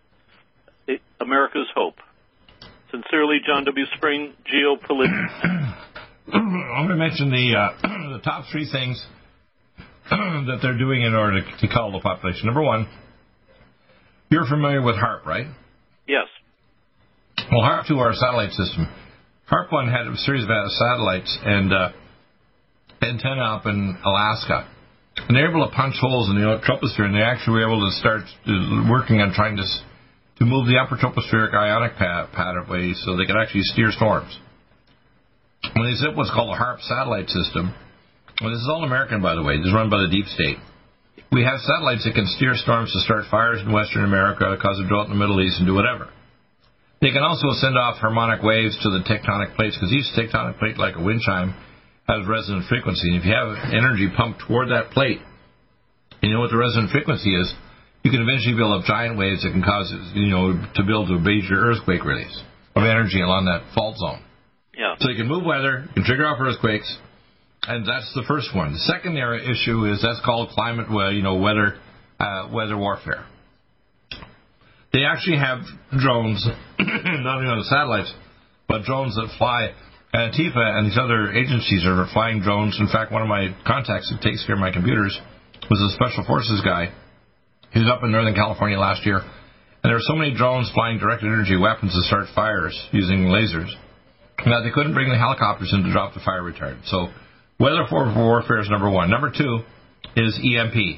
America's hope. Sincerely, John W. Spring, geopolitics. I'm going to mention the top 3 things that they're doing in order to cull the population. Number 1, you're familiar with HAARP, right? Yes. Well, HAARP 2, our satellite system. HAARP 1 had a series of satellites and antenna up in Alaska. And they're able to punch holes in the troposphere, and they actually were able to start working on trying to to move the upper tropospheric ionic pathway so they could actually steer storms. When they set what's called a HAARP satellite system, well, this is all American, by the way, this is run by the deep state. We have satellites that can steer storms to start fires in Western America, cause a drought in the Middle East, and do whatever. They can also send off harmonic waves to the tectonic plates, because each tectonic plate, like a wind chime, has resonant frequency. And if you have energy pumped toward that plate, and you know what the resonant frequency is, you can eventually build up giant waves that can cause, to build a major earthquake release of energy along that fault zone. Yeah. So you can move weather, you can trigger off earthquakes, and that's the first one. The second issue is that's called climate, weather warfare. They actually have drones, not only on the satellites, but drones that fly. Antifa and these other agencies are flying drones. In fact, one of my contacts who takes care of my computers was a special forces guy. He was up in Northern California last year, and there were so many drones flying directed energy weapons to start fires using lasers that they couldn't bring the helicopters in to drop the fire retardant. So weather warfare is number one. Number two is EMP.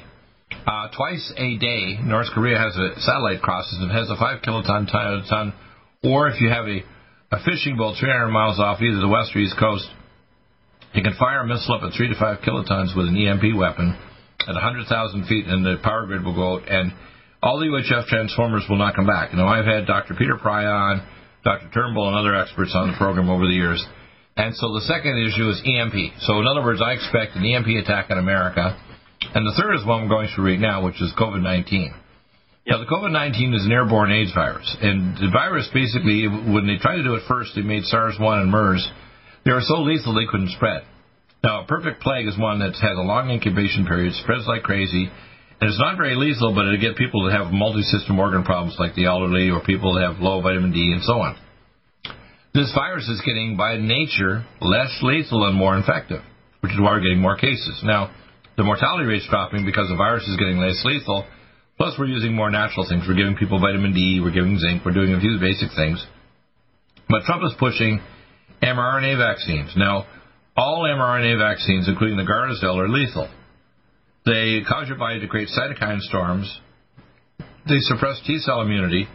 Twice a day, North Korea has a satellite crosses and has a 5 kiloton ton, or if you have a fishing boat 300 miles off either the west or east coast, you can fire a missile up at 3 to 5 kilotons with an EMP weapon at 100,000 feet, and the power grid will go out, and all the UHF transformers will not come back. I've had Dr. Peter Pry on, Dr. Turnbull, and other experts on the program over the years. And so the second issue is EMP. So in other words, I expect an EMP attack in America. And the third is one we're going through right now, which is COVID-19. Now, the COVID-19 is an airborne AIDS virus. And the virus, basically, when they tried to do it first, they made SARS-1 and MERS. They were so lethal they couldn't spread. Now, a perfect plague is one that has a long incubation period, spreads like crazy, and it's not very lethal, but it'll get people that have multi-system organ problems like the elderly or people that have low vitamin D and so on. This virus is getting, by nature, less lethal and more infective, which is why we're getting more cases. Now, the mortality rate's dropping because the virus is getting less lethal, plus we're using more natural things. We're giving people vitamin D, we're giving zinc, we're doing a few basic things. But Trump is pushing mRNA vaccines. Now, all mRNA vaccines, including the Gardasil, are lethal. They cause your body to create cytokine storms. They suppress T-cell immunity.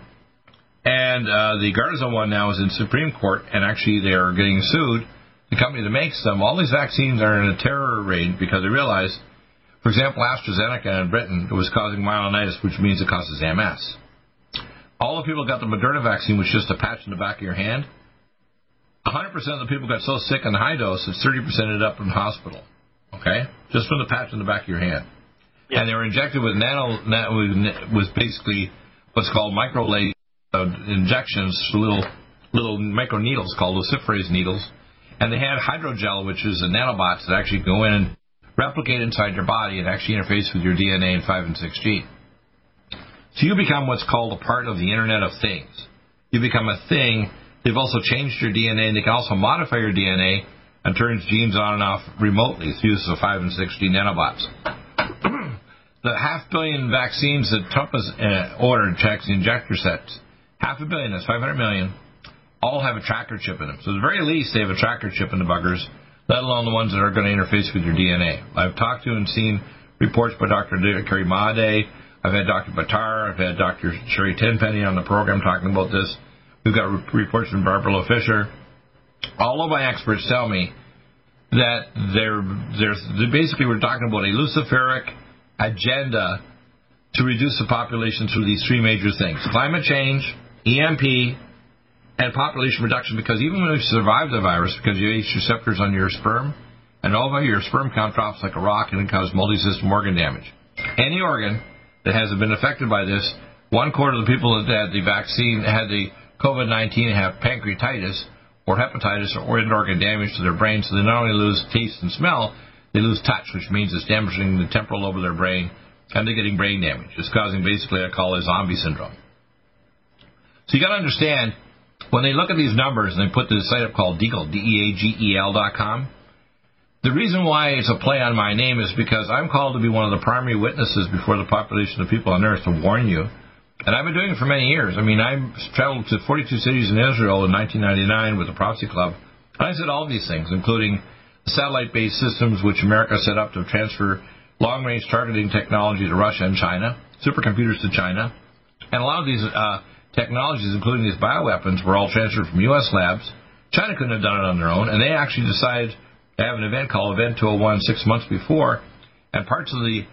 And the Gardasil one now is in Supreme Court, and actually they are getting sued. The company that makes them, all these vaccines are in a terror raid because they realize, for example, AstraZeneca in Britain, it was causing myelinitis, which means it causes MS. All the people who got the Moderna vaccine was just a patch in the back of your hand. 100% of the people got so sick on the high dose that 30% ended up in the hospital. Okay? Just from the patch in the back of your hand. Yeah. And they were injected with was basically what's called microlay injections, little micro needles called luciferase needles. And they had hydrogel, which is a nanobots that actually go in and replicate inside your body and actually interface with your DNA in 5 and 6G. So you become what's called a part of the Internet of Things. You become a thing. They've also changed your DNA, and they can also modify your DNA and turn genes on and off remotely through use of 5 and 6G nanobots. The 500 million vaccines that Trump has ordered, checks the injector sets, 500 million, that's 500 million, all have a tracker chip in them. So at the very least, they have a tracker chip in the buggers, let alone the ones that are going to interface with your DNA. I've talked to and seen reports by Dr. Kerry Mahade. I've had Dr. Buttar. I've had Dr. Sherry Tenpenny on the program talking about this. We've got reports from Barbara Lowe Fisher. All of my experts tell me that basically we're talking about a luciferic agenda to reduce the population through these three major things: climate change, EMP, and population reduction. Because even when you survive the virus, because you have receptors on your sperm, and all of your sperm count drops like a rock, and it causes multi-system organ damage. Any organ that hasn't been affected by this, 1/4 of the people that had the vaccine had the COVID-19 have pancreatitis or hepatitis or organ damage to their brain, so they not only lose taste and smell, they lose touch, which means it's damaging the temporal lobe of their brain, and they're getting brain damage. It's causing basically I call it zombie syndrome. So you got to understand, when they look at these numbers and they put this site up called Deagel, DEAGEL.com, the reason why it's a play on my name is because I'm called to be one of the primary witnesses before the population of people on Earth to warn you. And I've been doing it for many years. I mean, I traveled to 42 cities in Israel in 1999 with the Prophecy Club. And I said all these things, including satellite-based systems which America set up to transfer long-range targeting technology to Russia and China, supercomputers to China. And a lot of these technologies, including these bioweapons, were all transferred from U.S. labs. China couldn't have done it on their own, and they actually decided to have an event called Event 201 6 months before, and parts of the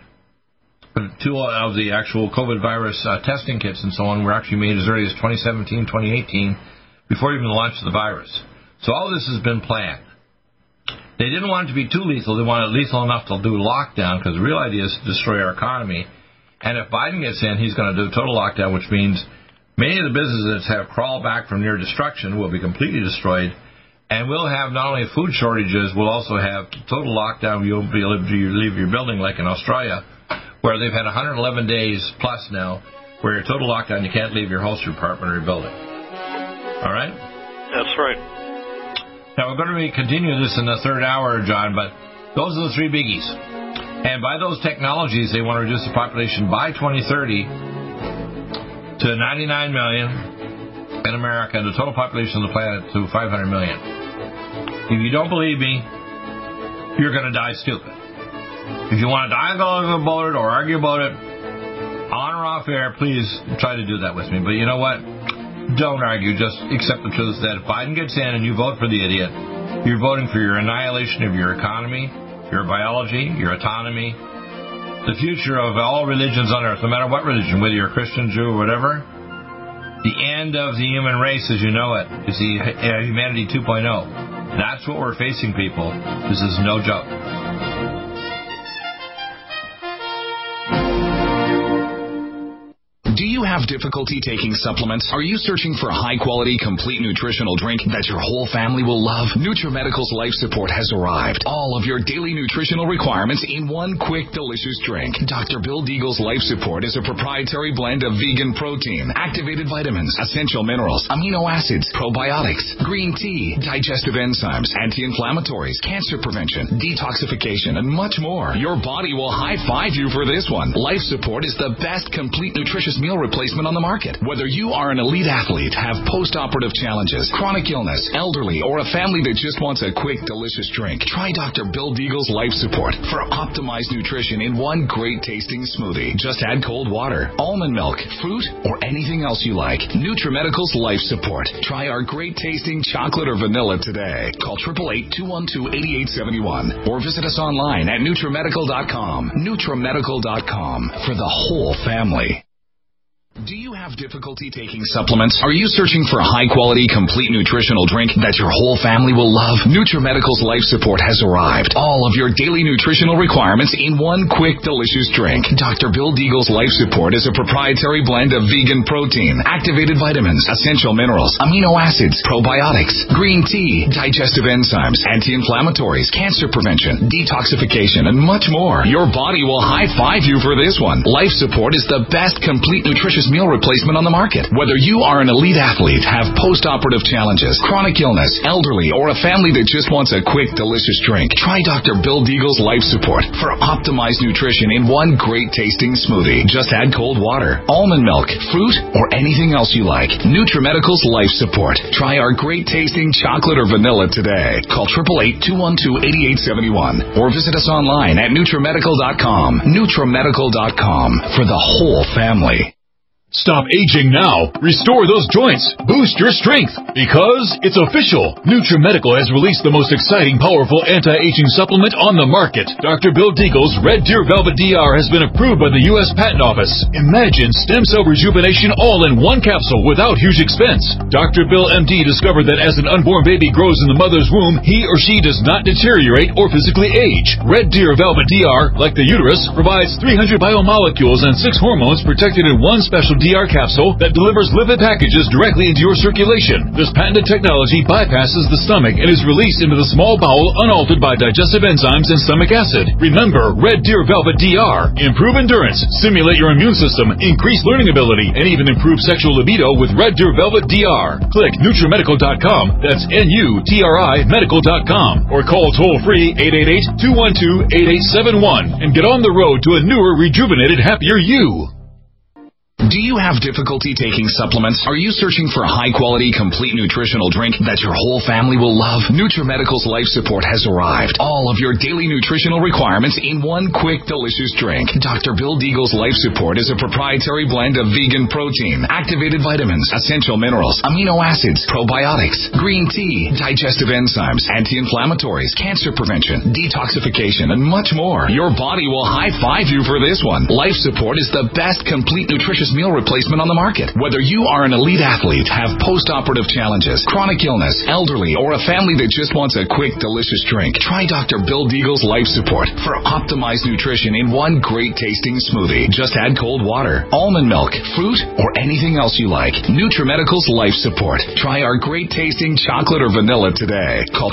actual COVID virus testing kits and so on were actually made as early as 2017, 2018, before even the launch of the virus. So all this has been planned. They didn't want it to be too lethal. They wanted it lethal enough to do lockdown, because the real idea is to destroy our economy. And if Biden gets in, he's going to do a total lockdown, which means many of the businesses that have crawled back from near destruction will be completely destroyed. And we'll have not only food shortages, we'll also have total lockdown. You won't be able to leave your building like in Australia, where they've had 111 days plus now, where you're total lockdown, you can't leave your house, your apartment, or your building. All right? That's right. Now, we're going to continue this in the third hour, John, but those are the three biggies. And by those technologies, they want to reduce the population by 2030 to 99 million in America, and the total population of the planet to 500 million. If you don't believe me, you're going to die stupid. If you want to dialogue about it or argue about it, on or off air, please try to do that with me. But you know what? Don't argue. Just accept the truth that if Biden gets in and you vote for the idiot, you're voting for your annihilation of your economy, your biology, your autonomy, the future of all religions on earth, no matter what religion, whether you're a Christian, Jew, or whatever. The end of the human race as you know it is the humanity 2.0. That's what we're facing, people. This is no joke. Do you have difficulty taking supplements? Are you searching for a high-quality, complete nutritional drink that your whole family will love? NutriMedical's Life Support has arrived. All of your daily nutritional requirements in one quick, delicious drink. Dr. Bill Deagle's Life Support is a proprietary blend of vegan protein, activated vitamins, essential minerals, amino acids, probiotics, green tea, digestive enzymes, anti-inflammatories, cancer prevention, detoxification, and much more. Your body will high-five you for this one. Life Support is the best complete nutritious meal replacement on the market. Whether you are an elite athlete, have post-operative challenges, chronic illness, elderly, or a family that just wants a quick, delicious drink, try Dr. Bill Deagle's Life Support for optimized nutrition in one great tasting smoothie. Just add cold water, almond milk, fruit, or anything else you like. NutriMedical's Life Support. Try our great tasting chocolate or vanilla today. Call 888-212-8871 or visit us online at NutriMedical.com. NutriMedical.com for the whole family. Do you have difficulty taking supplements? Are you searching for a high-quality, complete nutritional drink that your whole family will love? NutriMedical's Life Support has arrived. All of your daily nutritional requirements in one quick, delicious drink. Dr. Bill Deagle's Life Support is a proprietary blend of vegan protein, activated vitamins, essential minerals, amino acids, probiotics, green tea, digestive enzymes, anti-inflammatories, cancer prevention, detoxification, and much more. Your body will high-five you for this one. Life Support is the best complete nutritious meal replacement on the market. Whether you are an elite athlete, have post-operative challenges, chronic illness, elderly, or a family that just wants a quick, delicious drink, try Dr. Bill Deagle's Life Support for optimized nutrition in one great tasting smoothie. Just add cold water, almond milk, fruit, or anything else you like. NutriMedical's Life Support. Try our great tasting chocolate or vanilla today. Call 888-212-8871 or visit us online at NutriMedical.com. NutriMedical.com for the whole family. Stop aging now. Restore those joints. Boost your strength. Because it's official. NutriMedical has released the most exciting, powerful anti-aging supplement on the market. Dr. Bill Deagle's Red Deer Velvet DR has been approved by the U.S. Patent Office. Imagine stem cell rejuvenation all in one capsule without huge expense. Dr. Bill MD discovered that as an unborn baby grows in the mother's womb, he or she does not deteriorate or physically age. Red Deer Velvet DR, like the uterus, provides 300 biomolecules and 6 hormones protected in one special DR capsule that delivers lipid packages directly into your circulation. This patented technology bypasses the stomach and is released into the small bowel unaltered by digestive enzymes and stomach acid. Remember, Red Deer Velvet DR. Improve endurance, stimulate your immune system, increase learning ability, and even improve sexual libido with Red Deer Velvet DR. Click NutriMedical.com, that's NUTRI Medical.com, or call toll-free 888-212-8871 and get on the road to a newer, rejuvenated, happier you. Do you have difficulty taking supplements? Are you searching for a high-quality, complete nutritional drink that your whole family will love? NutriMedical's Life Support has arrived. All of your daily nutritional requirements in one quick, delicious drink. Dr. Bill Deagle's Life Support is a proprietary blend of vegan protein, activated vitamins, essential minerals, amino acids, probiotics, green tea, digestive enzymes, anti-inflammatories, cancer prevention, detoxification, and much more. Your body will high-five you for this one. Life Support is the best complete nutritious meal replacement on the market. Whether you are an elite athlete, have post-operative challenges, chronic illness, elderly, or a family that just wants a quick, delicious drink, try Dr. Bill Deagle's Life Support for optimized nutrition in one great tasting smoothie. Just add cold water, almond milk, fruit, or anything else you like. NutriMedical's Life Support. Try our great tasting chocolate or vanilla today. Call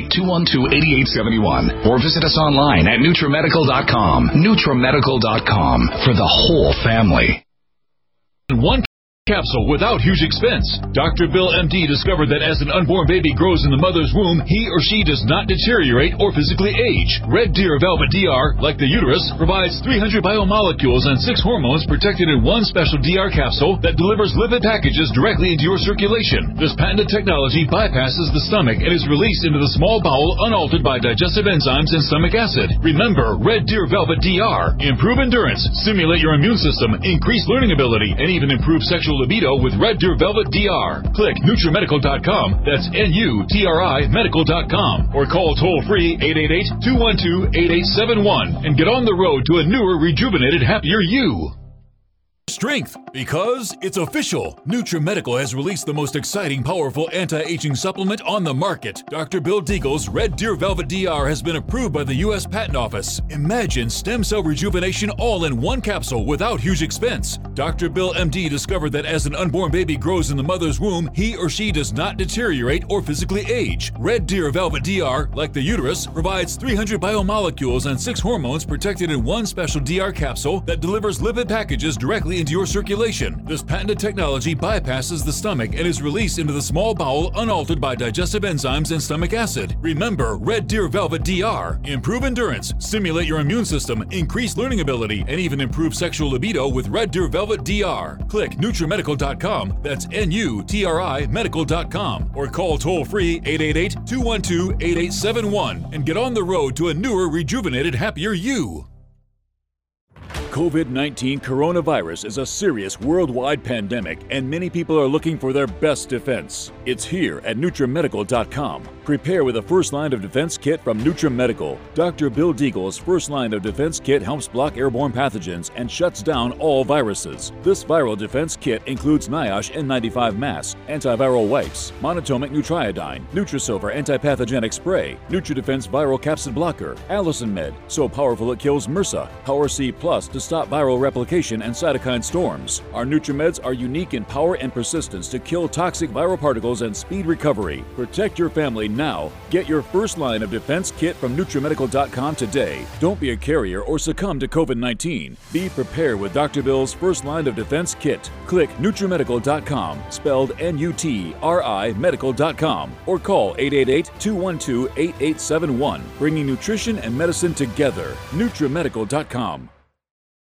888-212-8871 or visit us online at NutriMedical.com. NutriMedical.com for the whole family. One capsule without huge expense. Dr. Bill MD discovered that as an unborn baby grows in the mother's womb, he or she does not deteriorate or physically age. Red Deer Velvet DR, like the uterus, provides 300 biomolecules and 6 hormones protected in one special DR capsule that delivers lipid packages directly into your circulation. This patented technology bypasses the stomach and is released into the small bowel unaltered by digestive enzymes and stomach acid. Remember, Red Deer Velvet DR. Improve endurance, stimulate your immune system, increase learning ability, and even improve sexual libido with Red Deer Velvet DR. Click NutriMedical.com, that's N-U-T-R-I Medical.com, or call toll-free 888-212-8871 and get on the road to a newer, rejuvenated, happier you. Strength, because it's official. NutriMedical has released the most exciting, powerful anti-aging supplement on the market. Dr. Bill Deagle's Red Deer Velvet DR has been approved by the U.S. Patent Office. Imagine stem cell rejuvenation all in one capsule without huge expense. Dr. Bill MD discovered that as an unborn baby grows in the mother's womb, he or she does not deteriorate or physically age. Red Deer Velvet DR, like the uterus, provides 300 biomolecules and 6 hormones protected in one special DR capsule that delivers lipid packages directly into your circulation. This patented technology bypasses the stomach and is released into the small bowel unaltered by digestive enzymes and stomach acid. Remember, Red Deer Velvet DR. Improve endurance, stimulate your immune system, increase learning ability, and even improve sexual libido with Red Deer Velvet DR. Click NutriMedical.com, that's N-U-T-R-I Medical.com, or call toll-free 888-212-8871 and get on the road to a newer, rejuvenated, happier you. COVID-19 coronavirus is a serious worldwide pandemic, and many people are looking for their best defense. It's here at NutriMedical.com. Prepare with a first line of defense kit from NutriMedical. Dr. Bill Deagle's first line of defense kit helps block airborne pathogens and shuts down all viruses. This viral defense kit includes NIOSH N95 mask, antiviral wipes, monatomic Nutriodine, Nutrisilver antipathogenic spray, NutriDefense viral capsid blocker, Allison Med, so powerful it kills MRSA, Power C Plus to stop viral replication and cytokine storms. Our NutriMeds are unique in power and persistence to kill toxic viral particles and speed recovery. Protect your family now. Get your first line of defense kit from NutriMedical.com today. Don't be a carrier or succumb to COVID-19. Be prepared with Dr. Bill's first line of defense kit. Click NutriMedical.com, spelled N-U-T-R-I Medical.com, or call 888-212-8871, bringing nutrition and medicine together. NutriMedical.com.